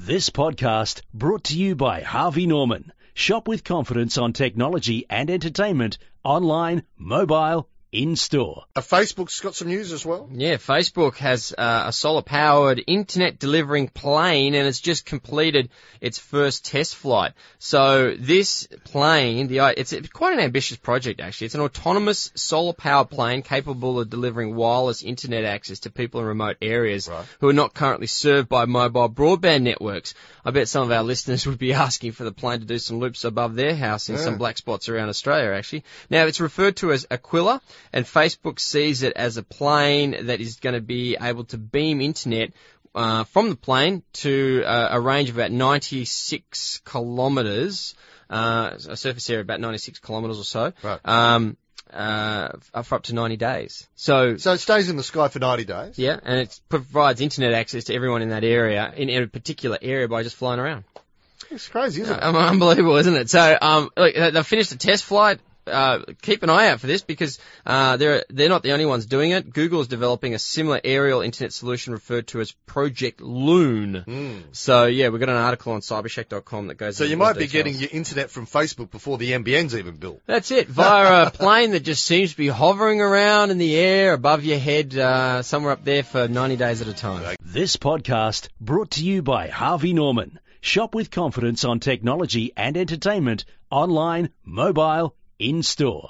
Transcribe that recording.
This podcast brought to you by Harvey Norman. Shop with confidence on technology and entertainment, online, mobile, in-store. Facebook's got some news as well. Yeah, Facebook has a solar-powered internet-delivering plane, and it's just completed its first test flight. So this plane, it's quite an ambitious project, actually. It's an autonomous solar-powered plane capable of delivering wireless internet access to people in remote areas who are not currently served by mobile broadband networks. I bet some of our listeners would be asking for the plane to do some loops above their house in some black spots around Australia, actually. Now, it's referred to as Aquila, and Facebook sees it as a plane that is going to be able to beam internet from the plane to a range of about 96 kilometres, a surface area of about 96 kilometres or so, for up to 90 days. So it stays in the sky for 90 days? Yeah, and it provides internet access to everyone in that area, in a particular area, by just flying around. It's crazy, isn't it? Unbelievable, isn't it? So they've finished the test flight. Keep an eye out for this because they're not the only ones doing it. Google is developing a similar aerial internet solution referred to as Project Loon. So yeah, we've got an article on cybercheck.com that goes. So you might be getting your internet from Facebook before the NBN's even built. That's it, via a plane that just seems to be hovering around in the air above your head, somewhere up there for 90 days at a time. This podcast brought to you by Harvey Norman. Shop with confidence on technology and entertainment, online, mobile, in-store.